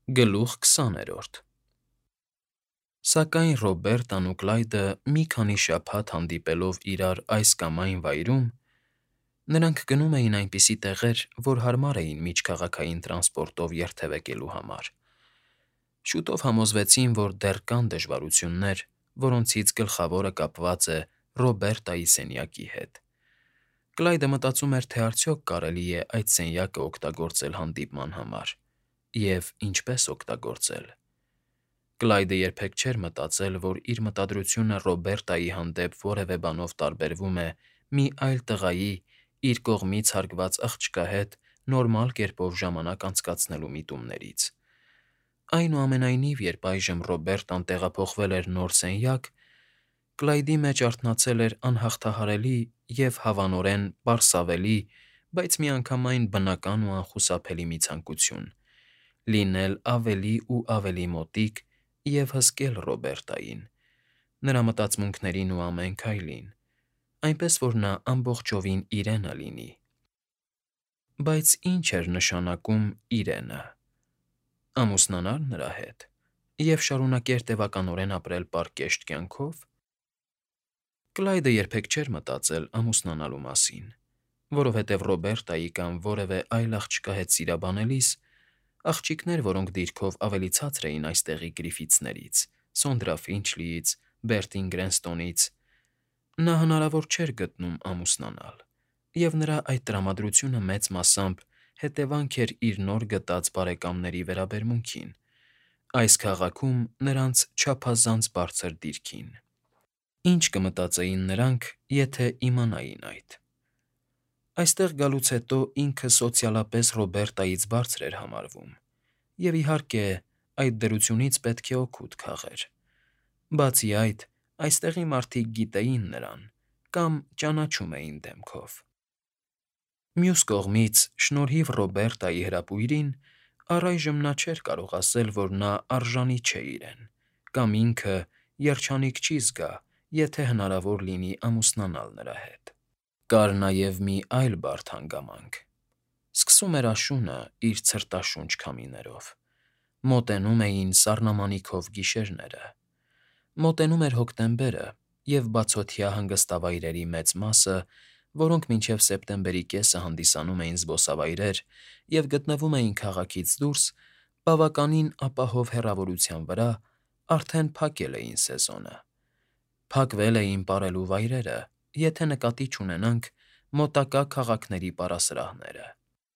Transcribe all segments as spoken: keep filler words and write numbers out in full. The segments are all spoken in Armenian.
Գլուխ քսաներորդ Սակայն Ռոբերտն ու Կլայդը մի քանի շաբաթ հանդիպելով իրար այս կամ այն վայրում, նրանք գնում էին այնպիսի տեղեր, որ հարմար էին միջքաղաքային տրանսպորտով երթևեկելու համար, շուտով համոզվեցին, որ դեռ կան դժվարություններ, որոնցից գլխավորը կապված է Ռոբերտայի սենյակի հետ։ Կլայդը մտածում էր, թե արդյոք կարելի է այդ սենյակը օգտագործել հանդիպման համար, և ինչպես օգտագործել։ Կլայդը երբեք չէր մտածել, որ իր մտադրությունը Ռոբերտայի հանդեպ որևէ բանով տարբերվում է մի այլ տղայի՝ իր կողմից հարգված աղջկա հետ նորմալ կերպով ժամանակ անցկացնելու միտումներից։ Այնուամենայնիվ, երբ այժմ Ռոբերտն տեղափոխվել էր նոր սենյակ, Կլայդի մեջ արթնացել էր անհաղթահարելի և հավանորեն պարսավելի, բայց միանգամայն բնական ու անխուսափելի մի ցանկություն՝ լինել ավելի ու ավելի մոտիկ և հսկել Ռոբերտային, նրա մտածմունքներին ու ամեն քայլին, այնպես որ նա ամբողջովին իրենը լինի։ Բայց ի՞նչ էր նշանակում իրենը։ Ամուսնանա՞լ նրա հետ և շարունակեր տևականորեն ապրել պարկեշտ կյանքով։ Կլայդը երբեք չէր մտածել ամուսնանալու մասին, որովհետև Ռոբերտայի կամ որևէ այլ աղջկա հետ սիրաբանելիս, աղջիկներ, որոնք դիրքով ավելի ցածր էին այստեղի Գրիֆիթսներից, Սոնդրա Ֆինչլիից, Բերտին Գրենստոնից, նա հնարավոր չէր գտնում ամուսնանալ, և նրա այդ տրամադրությունը մեծ մասամբ հետևանք էր իր նոր գտած բարեկամների վերաբերմունքին, այս քաղաքում նրանց չափազանց բարձր դիրքին։ Ի՞նչ կմտածեին նրանք, եթե իմանային այդ։ Այստեղ գալուց հետո ինքը սոցիալապես Ռոբերտայից բարձր էր համարվում, և, իհարկե, այդ դրությունից պետք է օգուտ քաղեր։ Բացի այդ, այստեղի մարդիկ գիտեին նրան կամ ճանաչում էին դեմքով։ Մյուս կողմից, շնորհիվ Ռոբերտայի հրապույրին, առայժմ նա չէր կարող ասել, որ նա արժանի չէ իրեն, կամ ինքը երջանիկ չի զգա, եթե հնարավոր լինի ամուսնանալ նրա հետ։ Կար նաև մի այլ բարդ հանգամանք. սկսում էր աշունը իր ցրտաշունչ քամիներով, մոտենում էին սառնամանիքով գիշերները, մոտենում էր հոկտեմբերը, և բացօթյա հանգստավայրերի մեծ մասը, որոնք մինչև սեպտեմբերի կեսը հանդիսանում էին զբոսավայրեր և գտնվում էին քաղաքից դուրս, բավականին ապահով հեռավորության վրա, արդեն փակել էին սեզոնը։ Փակվել էին պարելու վայրերը, եթե նկատի չունենանք մոտակա քաղաքների պարասրահները։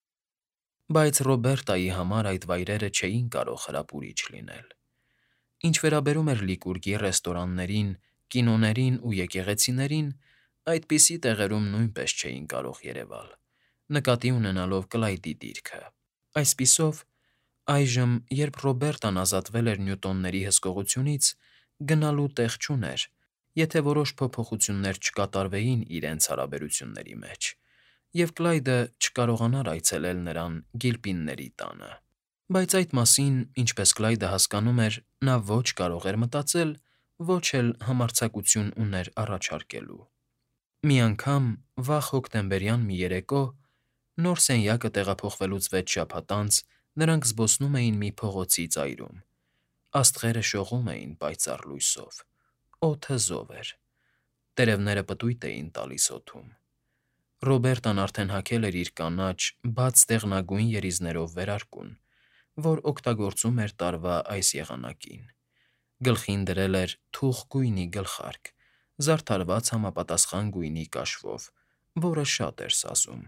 Բայց Ռոբերտայի համար այդ վայրերը չէին կարող հրապուրիչ լինել։ Ինչ վերաբերում էր Լիկուրգի ռեստորաններին, կինոներին ու եկեղեցիներին, այդպիսի տեղերում նույնպես չէին կարող երևալ, նկատի ունենալով Կլայդի դիրքը։ Այսպիսով, այժմ, երբ Ռոբերտն ազատվել էր նյուտոնների հսկողությունից, գնալու տեղ չուներ, եթե որոշ փոփոխություններ չկատարվեին իրենց հարաբերությունների մեջ, և Կլայդը չկարողանար այցելել նրան Գիլպինների տանը։ Բայց այդ մասին, ինչպես Կլայդը հասկանում էր, նա ոչ կարող էր մտածել, ոչ էլ համարձակություն ուներ առաջարկելու։ Մի անգամ, վաղ հոկտեմբերյան մի երեկո, նոր սենյակը տեղափոխվելուց վեց շաբաթ անց, նրանք զբոսնում էին մի փողոցի ծայրում։ Աստղերը շողում էին պայծառ լույսով, օդը զով էր, տերևները պտույտ էին տալիս օդում։ Ռոբերտն արդեն հագել էր իր կանաչ, բաց դեղնագույն երիզներով վերարկուն, որ օգտագործում էր տարվա այս եղանակին, գլխին դրել էր թուխ գույնի գլխարկ, զարդարված համապատասխան գույնի կաշվով, որը շատ էր սազում։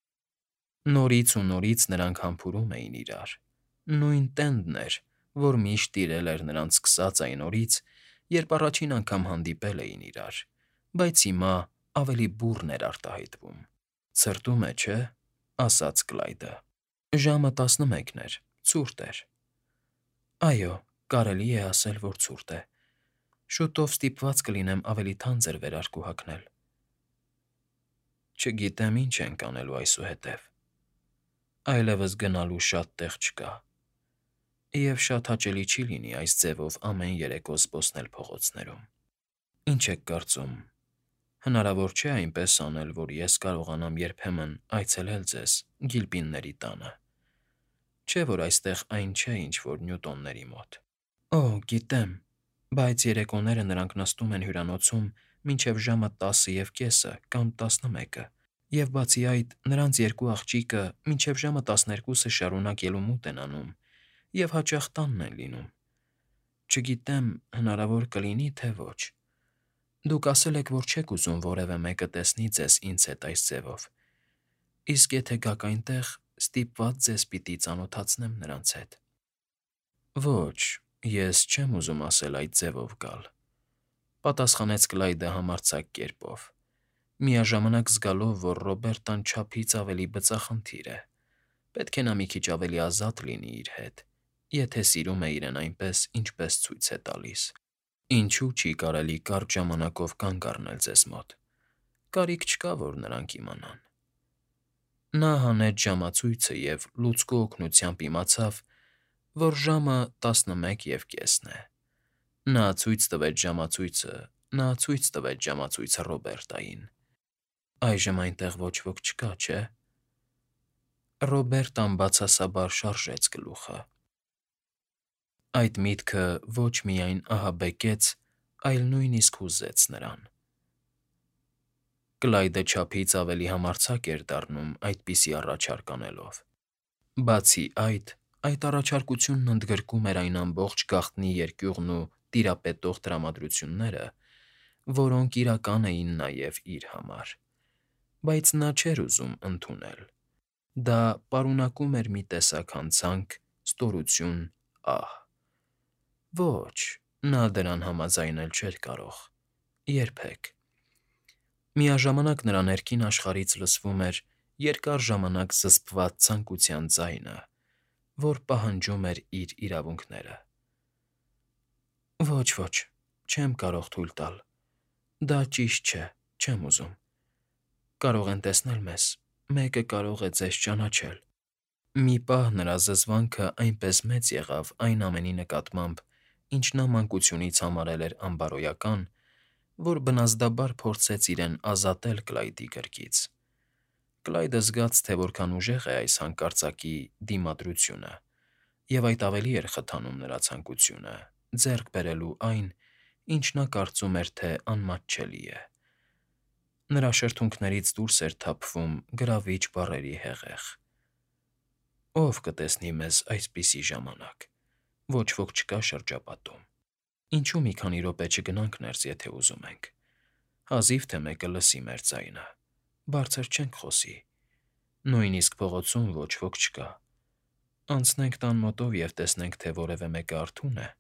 Նորից ու նորից նրանք համբուրում էին իրար, նույն տենդն էր, որ միշտ տիրել էր նրանց սկսած այն օրից, երբ առաջին անգամ հանդիպել էին իրար, բայց հիմա ավելի բուռն էր արտահայտվում։ «Ցրտում է, չէ՞,» ասաց Կլայդը։ Ժամը տասնմեկն էր, ցուրտ էր։ Այո, կարելի է ասել, որ ցուրտ է։ Շուտով ստիպված կլինեմ ավելի թանձր վերարկու հագնել։ Չգիտեմ՝ ինչ ենք անելու այսուհետև։ Այլևս գնալու շատ տեղ չկա, և շատ հաճելի չի լինի այս ձևով ամեն երեկո զբոսնել փողոցներում։ Ինչ եք կարծում, հնարավոր չէ՞ այնպես անել, որ ես կարողանամ երբեմն այցելել ձեզ Գիլպինների տանը։ Չէ՞ որ այստեղ այն չէ, ինչ որ Նյուտոնների մոտ։ Օ, գիտեմ, բայց երեկոները նրանք նստում են հյուրանոցում մինչև ժամը տասը և կեսը կամ տասնմեկը, և բացի այդ, նրանց երկու աղջիկը մինչև ժամը տասներկուսը շարունակ ելումուտ են անում և հաճախ տանն են լինում։ Չգիտեմ, հնարավոր կլինի, թե ոչ։ Դուք ասել եք, որ չեք ուզում որևէ մեկը տեսնի ձեզ ինձ հետ այս ձևով, իսկ եթե գաք այնտեղ, ստիպված ձեզ պիտի ծանոթացնեմ նրանց հետ։ Ոչ, ես չեմ ուզում ասել այդ ձևով գալ, պատասխանեց Կլայդը համարձակ կերպով, միաժամանակ զգալով, որ Ռոբերտան չափից ավելի բծախնդիր է, պետք է նա մի քիչ ավելի ազատ լինի իր հետ, եթե սիրում է իրեն այնպես, ինչպես ցույց է տալիս։ Ինչու՞ չի կարելի կարճ ժամանակով կանգ առնել ձեզ մոտ։ Կարիք չկա, որ նրանք իմանան։ Նա հանեց ժամացույցը և լուցկու օգնությամբ իմացավ, որ ժամը տասնմեկ և կեսն է։ Նա ցույց տվեց ժամացույցը, նա ցույց տվեց ժամացույցը Ռոբերտային։ Այժմ այնտեղ ոչ ոք չկա, չէ՞։ Ռոբերտան բացասաբար շարժեց գլուխը։ Այդ միտքը ոչ միայն ահաբեկեց, այլ նույնիսկ հուզեց նրան։ Կլայդը չափից ավելի համարձակ էր դառնում այդպիսի առաջարկ անելով։ Բացի այդ, այդ առաջարկությունն ընդգրկում էր այն ամբողջ գաղտնի երկյուղն ու տիրապետող տրամադրությունները, որոնք իրական էին նաև իր համար։ Բայց նա չէր ուզում ընդունել։ Դա պարունակում էր մի տեսակ հանցանք, ստորություն, ահ։ Ոչ, նա դրան համաձայնել չէր կարող։ Երբեք։ Միաժամանակ նրա ներքին աշխարհից լսվում էր երկար ժամանակ զսպված ցանկության ձայնը, որ պահանջում էր իր իրավունքները։ Ոչ, ոչ, չեմ կարող թույլ տալ։ Դա ճիշտ չէ, չեմ ուզում։ Կարող են տեսնել մեզ, մեկը կարող է ձեզ ճանաչել։ Մի պահ նրա զզվանքը այնպես մեծ եղավ այն ամենի նկատմամբ, ինչ նա մանկությունից համարել էր անբարոյական, որ բնազդաբար փորձեց իրեն ազատել Կլայդի գրկից։ Կլայդը զգաց, թե որքան ուժեղ է այս հանկարծակի դիմադրությունը, և այդ ավելի էր խթանում նրա ցանկությունը ձեռք բերելու այն, ինչ նա կարծում էր, թե անմատչելի է։ Նրա շրթունքներից դուրս էր թափվում գրավիչ բառերի հեղեղ։ Ո՞վ կտեսնի մեզ այսպիսի ժամանակ։ Ոչ ոք չկա շրջապատում։ Ինչու՞ մի քանի րոպե չգնանք ներս, եթե ուզում ենք։ Հազիվ թե մեկը լսի մեր ձայնը։ Բարձր չենք խոսի։ Նույնիսկ փողոցում ոչ ոք չկա։ Անցնենք տան մոտով և տեսնենք, թե որևէ մեկը արթո՞ւն է։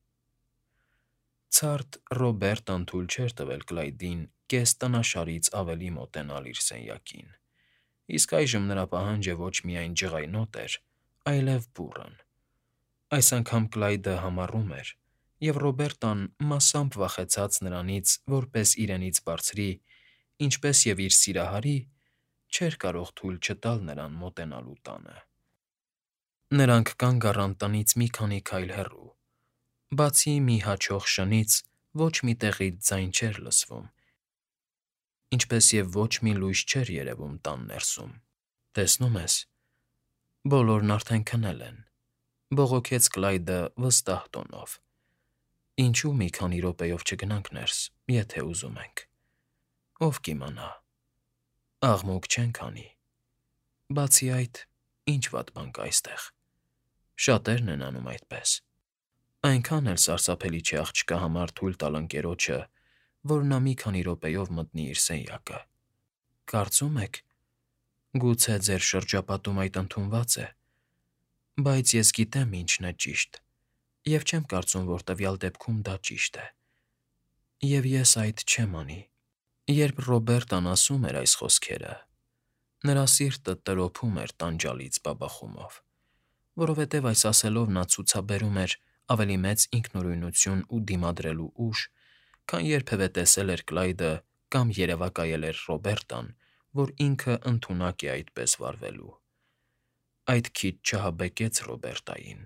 Ցարդ Ռոբերտան թույլ չէր տվել Կլայդին կես տնաշարից ավելի մոտենալ իր սենյակին, իսկ այժմ նրա պահանջը ոչ միայն ջղայնոտ էր, այլև բուռն։ Այս անգամ Կլայդը համառում էր, և Ռոբերտան, մասամբ վախեցած նրանից, որպես իրենից բարձրի, ինչպես և իր սիրահարի, չէր կարող թույլ չտալ նրան մոտենալու տանը։ Նրանք կանգ առան տնից մի քանի քայլ հեռու։ Բացի մի հաչող շնից ոչ մի տեղից ձայն չէր լսվում, ինչպես և ոչ մի լույս չէր երևում տան ներսում։ Տեսնո՞ւմ ես, բոլորն արդեն քնել են,֊ բողոքեց Կլայդը վստահ տոնով։ Ինչու՞ մի քանի րոպեով չգնանք ներս, եթե ուզում ենք։ Ով կիմանա։ Աղմուկ չենք անի։ Բացի այդ, ի՞նչ վատ բան կա այստեղ։ Շատերն են անում այդպես։ Այնքան էլ սարսափելի չէ աղջկա համար թույլ տալ ընկերոջը, որ նա մի քանի րոպեով մտնի իր սենյակը։ Կարծում եք… Գուցե ձեր շրջապատում այդ ընդունված է, բայց ես գիտեմ ինչն է ճիշտ, և չեմ կարծում, որ տվյալ դեպքում դա ճիշտ է։ Եվ ես այդ չեմ անի։ Երբ Ռոբերտան ասում էր այս խոսքերը, նրա սիրտը տրոփում էր տանջալից բաբախումով, որովհետև այս ասելով նա ցուցաբերում էր ավելի մեծ ինքնուրույնություն ու դիմադրելու ուժ, քան երբևէ տեսել էր Կլայդը կամ երևակայել էր Ռոբերտան, որ ինքը ընդունակ է այդպես վարվելու։ Այդ քիչ չահաբեկեց Ռոբերտային։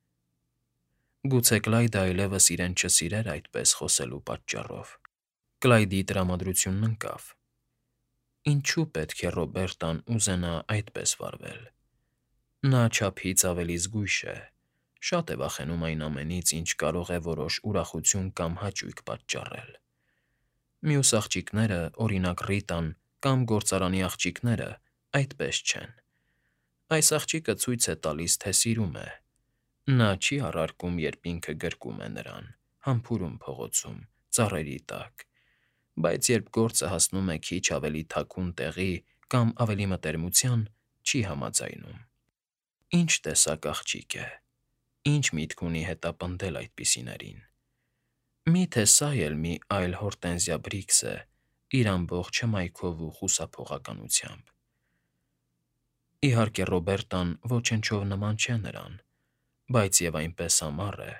Գուցե Կլայդը այլևս իրեն չսիրեր այդպես խոսելու պատճառով։ Կլայդի տրամադրությունն ընկավ։ Ինչո՞ւ պետք է Ռոբերտան ուզենա այդպես վարվել։ Նա չափից ավելի զգույշ է, շատ է վախենում այն ամենից, ինչ կարող է որոշ ուրախություն կամ հաճույք պատճառել։ Մյուս աղջիկները, օրինակ Ռիտան կամ գործարանի աղջիկները, այդպես չեն։ Այս աղջիկը ցույց է տալիս, թե սիրում է։ Նա չի առարկում, երբ ինքը գրկում է նրան, համբուրում փողոցում, ծառերի տակ, բայց երբ գործը հասնում է քիչ ավելի թաքուն տեղի կամ ավելի մտերմության, չի համաձայնում։ Ինչ տեսակ աղջիկ է, ինչ միտք ունի հետապնդել այդպիսիներին։ Մի՞թե սա էլ մի այլ Հորտենզիա Բրիքս է իր ամբողջ հմայքով ու խուսափողականությամբ։ Իհարկե, Ռոբերտան ոչնչով նման չէ նրան, բայց և այնպես ամառ է։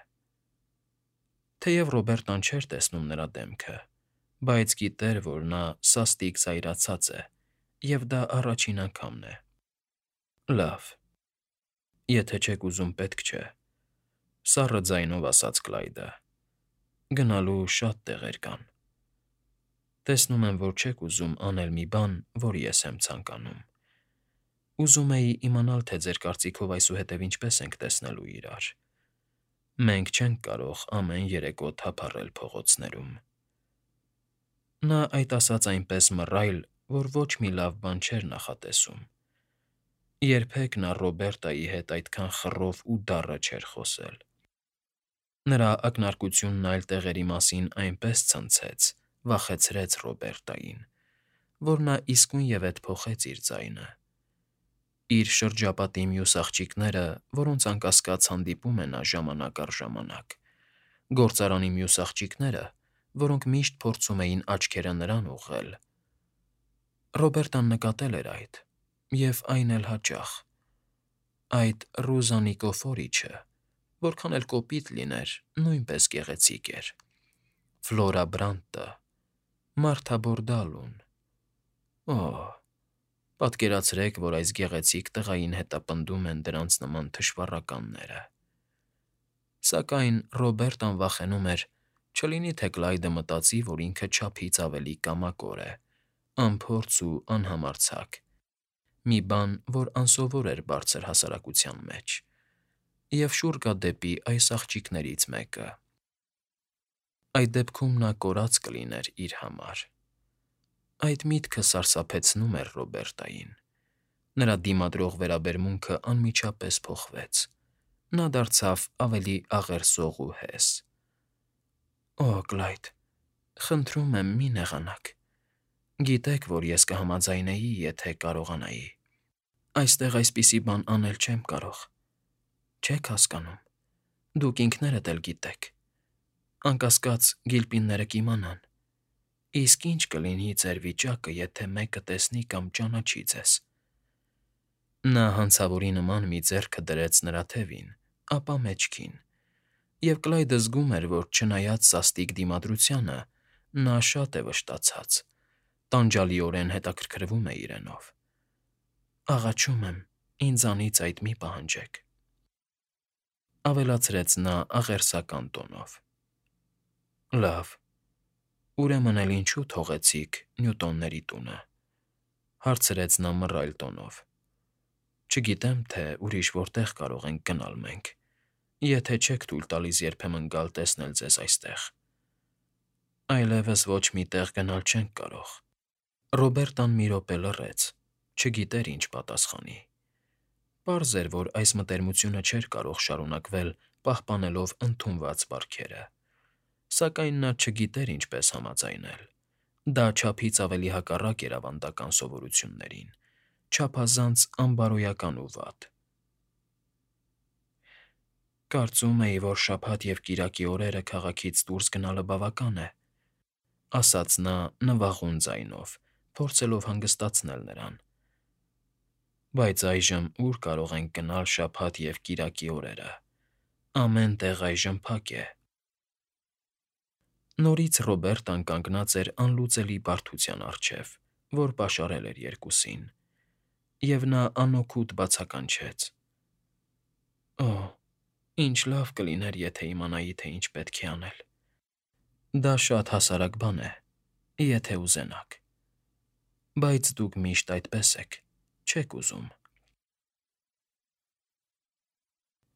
Թեև Ռոբերտան չէր տեսնում նրա դեմքը, բայց գիտեր, որ նա սաստիկ զայրացած է, և դա առաջին անգամն է։ Լավ, եթե չեք ուզում, պետք չէ,֊ սառը ձայնով ասաց Կլայդը։ Գնալու շատ տեղեր կան։ Տեսնում եմ, որ չեք ուզում անել մի բան, որ ես եմ ցանկանում։ Ուզում էի իմանալ, թե ձեր կարծիքով այսուհետև ինչպես ենք տեսնելու իրար։ Մենք չենք կարող ամեն երեկո թափառել փողոցներում։ Նա այդ ասաց այնպես մռայլ, որ ոչ մի լավ բան չէր նախատեսում։ Երբեք նա Ռոբերտայի հետ այդքան խռով ու դառը չէր խոսել։ Նրա ակնարկությունն այլ տեղերի մասին այնպես ցնցեց, վախեցրեց Ռոբերտային, որ նա իսկույնևեթ փոխեց իր ձայնը։ Իր շրջապատի մյուս աղջիկները, որոնց անկասկած հանդիպում է նա ժամանակ առ ժամանակ, գործարանի մյուս աղջիկները, որոնք միշտ փորձում էին աչքերը նրան ուղղել։ Ռոբերտան նկատել էր այդ, և այն էլ հաճախ։ Այդ Ռուզա Նիկոֆորիչը, որքան էլ կոպիտ լիներ, նույնպես գեղեցիկ էր։ Ֆլորա Բրանտը, Մարթա Բորդալուն… Օհ, պատկերացրեք, որ այս գեղեցիկ տղային հետապնդում են դրանց նման թշվառականները։ Սակայն Ռոբերտան վախենում էր, չլինի թե Կլայդը մտածի, որ ինքը չափից ավելի կամակոր է, անփորձ ու անհամարձակ, մի բան, որ անսովոր էր բարձր հասարակության մեջ, և շուռ գա դեպի այս աղջիկներից մեկը։ Այդ դեպքում նա կորած կլիներ իր համար։ Այդ միտքը սարսափեցնում էր Ռոբերտային։ Նրա դիմադրող վերաբերմունքը անմիջապես փոխվեց։ Նա դարձավ ավելի աղերսող ու հես։ Օ, Կլայդ, խնդրում եմ, մի նեղանաք։ Գիտեք, որ ես կհամաձայնեի, եթե կարողանայի։ Այստեղ այսպիսի բան անել չեմ կարող։ Չեք հասկանում։ Դուք ինքներդ էլ գիտեք։ Անկասկած, Գիլպինները կիմանան։ Իսկ ի՞նչ կլինի ձեր վիճակը, եթե մեկը տեսնի կամ ճանաչի ձեզ։ Նա հանցավորի նման մի ձեռքը դրեց նրա թևին, ապա մեջքին, և Կլայդը զգում էր, որ չնայած սաստիկ դիմադրությանը, նա շատ է վշտացած, տանջալիորեն հետաքրքրվում է իրենով։ Աղաչում եմ, ինձանից այդ մի պահանջեք,֊ ավելացրեց նա աղերսական տոնով։ Լավ, ուրեմն էլ ինչու թողեցիք Նյուտոնների տունը,֊ հարցրեց նա մռայլ տոնով։ Չգիտեմ, թե ուրիշ որտեղ կարող ենք գնալ մենք, եթե չեք թույլ տալիս երբեմն գալ տեսնել ձեզ այստեղ։ Այլևս ոչ մի տեղ գնալ չենք կարող։ Ռոբերտան մի րոպե լռեց, չգիտեր ինչ պատասխանի։ Պարզ էր, որ այս մտերմությունը չէր կարող շարունակվել պահպանելով ընդունված բարքերը։ Սակայն նա չգիտեր ինչպես համաձայնել։ Դա չափից ավելի հակառակ էր ավանդական սովորություններին, չափազանց անբարոյական ու վատ։ Կարծում էի, որ շաբաթ և կիրակի օրերը քաղաքից դուրս գնալը բավական է,֊ ասաց նա նվաղուն ձայնով, փորձելով հանգստացնել նրան։ Բայց այժմ ո՞ւր կարող ենք գնալ շաբաթ և կիրակի օրերը։ Ամեն տեղ այժմ փակ է։ Նորից Ռոբերտան կանգնած էր անլուծելի բարդության առջև, որ պաշարել էր երկուսին, և նա անօգուտ բացականչեց. Օ՜, ինչ լավ կլիներ, եթե իմանայի, թե ինչ պետք է անել։ Դա շատ հասարակ բան է, եթե ուզենաք։ Բայց դուք միշտ այդպես եք, չեք ուզում։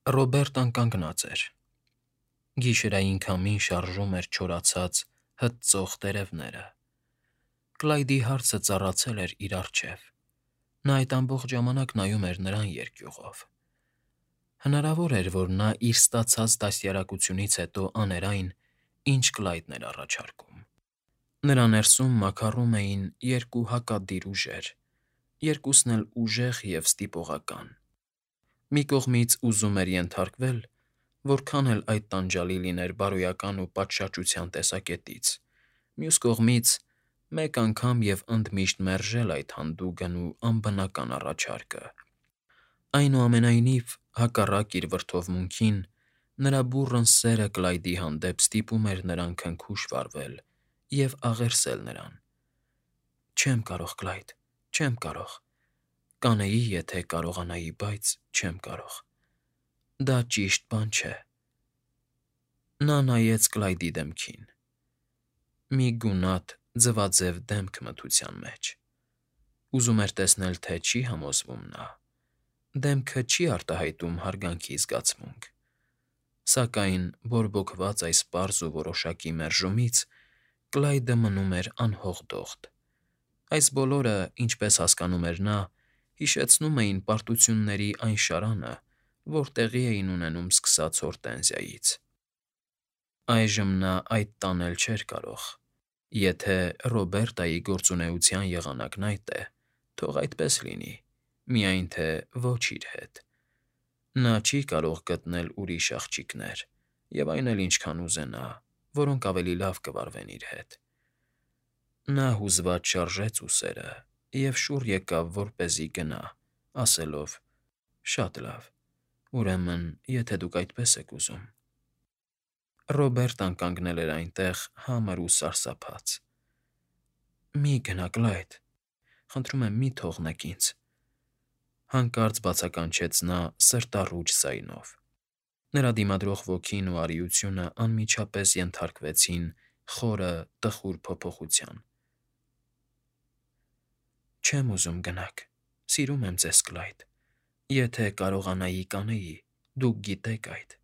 Ռոբերտն կանգնած էր։ Գիշերային քամին շարժում էր չորացած, հտծող տերևները։ Կլայդի հարցը ծառացել էր իր առջև։ Նա այդ ամբողջ ժամանակ նայում էր նրան երկյուղով։ Հնարավոր էր, որ նա իր ստացած դաստիարակությունից հետո աներ այն, ինչ Կլայդն էր առաջարկում։ Նրա ներսում մաքառում էին երկու հակադիր ուժեր, երկուսն էլ ուժեղ և ստիպողական։ Մի կողմից ուզում էր ենթարկվել, որքան էլ այդ տանջալի լիներ բարոյական ու պատշաճության տեսակետից, մյուս կողմից՝ մեկ անգամ և ընդմիշտ մերժել այդ հանդուգն ու անբնական առաջարկը։ Այնուամենայնիվ, հակառակ իր վրդովմունքին, նրա բուռն սերը Կլայդի հանդեպ ստիպում էր նրան քնքուշ վարվել և աղերսել նրան։ «Չեմ կարող, Կլայդ, չեմ կարող։ Կանեի, եթե կարողանայի, բայց չեմ կարող։ Դա ճիշտ բան չէ»։ Նա նայեց Կլայդի դեմքին։ Մի գունատ, ձվաձև դեմք մթության մեջ։ Ուզում էր տեսնել, թե չի համոզվում նա։ Դեմքը չի արտահայտում հարգանքի զգացմունք։ Սակայն, բորբոքված այս պարզ ու որոշակի մերժումից, Կլայդը մնում էր անհողդողդ։ Այս բոլորը, ինչպես հասկանում էր նա, հիշեցնում էին պարտությունների այն շարանը, որ տեղի էին ունենում սկսած Հորտենզիայից։ Այժմ նա այդ տանել չէր կարող։ Եթե Ռոբերտայի գործունեության եղանակն այդ է, թող այդպես լինի, միայն թե ոչ իր հետ։ Նա չի կարող գտնել ուրիշ աղջիկներ, և այն էլ ինչքան ուզենա, որոնք ավելի լավ կվարվեն իր հետ։ Նա հուզված շարժեց ուսերը և շուռ եկավ, որպեսզի գնա, ասելով. «Շատ լավ, ուրեմն, եթե դուք այդպես եք ուզում»։ Ռոբերտն կանգնել էր այնտեղ համր ու սարսափած։ «Մի՛ գնա, Կլայդ, խնդրում եմ, մի՛ թողնեք ինձ», հանկարծ բացականչեց նա սրտառուչ ձայնով։ Նրա դիմադրող ոգին ու արիությունը անմիջապես ենթարկվեցին խորը, տխուր փոփոխության։ «Չեմ ուզում գնաք, սիրում եմ ձեզ, Կլայդ։ Եթե կարողանայի, կանեի, դուք գիտեք այդ»։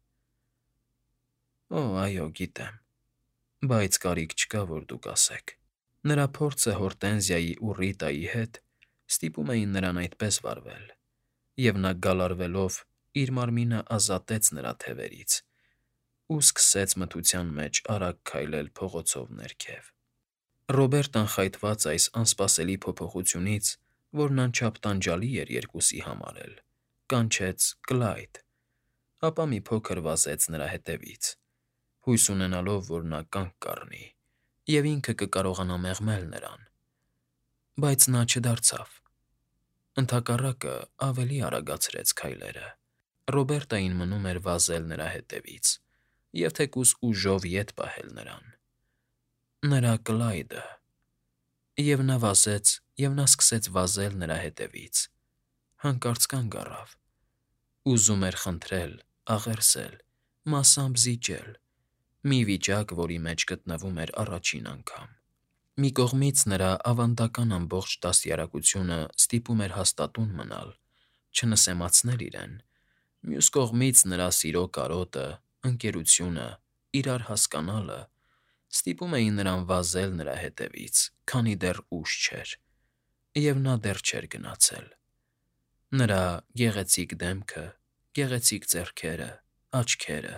«Օ, այո, գիտեմ, բայց կարիք չկա, որ դուք ասեք»։ Նրա փորձը Հորտենզիայի ու Ռիտայի հետ ստիպում էին նրան այդպես վարվել, և նա գալարվելով իր մարմինը ազատեց նրա թևերից ու սկսեց մթության մեջ արագ քայլել փողոցով ներքև։ Ռոբերտն խայթված այս անսպասելի փոփոխությունից, որն անչափ տանջալի էր երկուսի համար էլ, կանչեց. «Կլայդ», ապա մի փոքր վազեց նրա հետևից, հույս ունենալով, որ նա կանգ կառնի, և ինքը կկարողանա մեղմել նրան։ Բայց նա չդարձավ։ Ընդհակառակը, ավելի արագացրեց քայլերը։ Ռոբերտային մնում էր վազել նրա հետևից և թեկուզ ուժով ետ պահել նրան։ Նրա Կլայդը… Եվ նա վազեց, և նա սկսեց վազել նրա հետևից, հանկարծ կանգ առավ։ Ուզում էր խնդրել, աղերսել, մասամբ զիջել՝ մի վիճակ, որի մեջ գտնվում էր առաջին անգամ։ Մի կողմից նրա ավանդական ամբողջ դաստիարակությունը ստիպում էր հաստատուն մնալ, չնսեմացնել իրեն, մյուս կողմից նրա սիրո կարոտը, ընկերությունը, իրար հասկանալը ստիպում էին նրան վազել նրա հետևից, քանի դեռ ուշ չէր, և նա դեռ չէր գնացել։ Նրա գեղեցիկ դեմքը, գեղեցիկ ձեռքերը, աչքերը…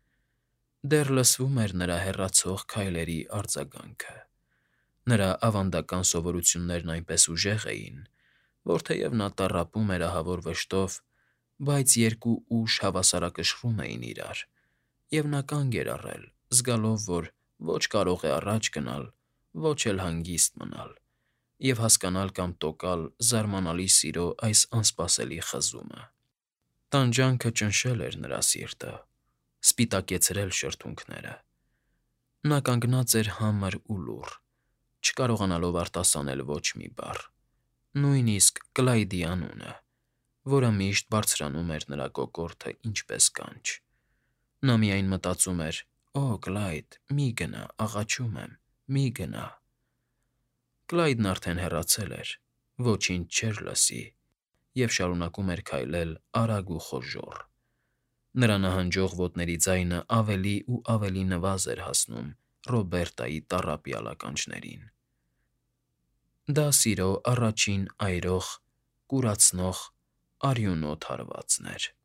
Դեռ լսվում էր նրա հեռացող քայլերի արձագանքը։ Նրա ավանդական սովորություններն այնպես ուժեղ էին, որ թեև նա տառապում էր ահավոր վշտով, բայց երկու ուժ հավասարակշռում էին իրար, և նա կանգ էր առել, զգալով, որ ոչ կարող է առաջ գնալ, ոչ էլ հանգիստ մնալ և հասկանալ կամ տոկալ զարմանալի սիրո այս անսպասելի խզումը։ Տանջանքը ճնշել էր նրա սիրտը, սպիտակեցրել շրթունքները։ Նա կանգնած էր համր ու լուռ, չկարողանալով արտասանել ոչ մի բառ, նույնիսկ Կլայդի անունը, որը միշտ բարձրանում էր նրա կոկորդը ինչպես կանչ։ Նա միայն մտածում էր. «Օ, Կլայդ, մի գնա, աղաչում եմ, մի գնա»։ Կլայդն արդեն հեռացել էր, ոչինչ չէր լսի և շարունակում էր քայլել արագ ու խոժոռ։ Նրա նահանջող ոտների ձայնը ավելի ու ավելի նվազ էր հասնում Ռոբերտայի տառապյալ ականջներին։ Դա սիրո առաջին այրող, կուրացնող, արյունոտ հարվածն էր։